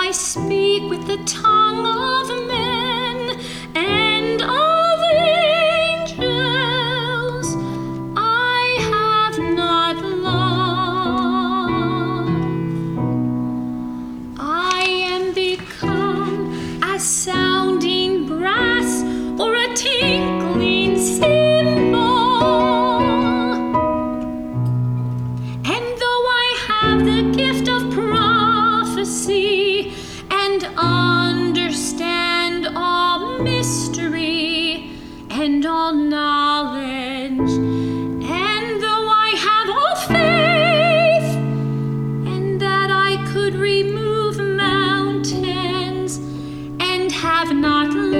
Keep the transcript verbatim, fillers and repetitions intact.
I speak with the tongue of men and of angels, I have not love, I am become as sounding brass or a tinkling cymbal. And though I have the gift of prophecy and understand all mystery and all knowledge, and though I have all faith, and that I could remove mountains, and have not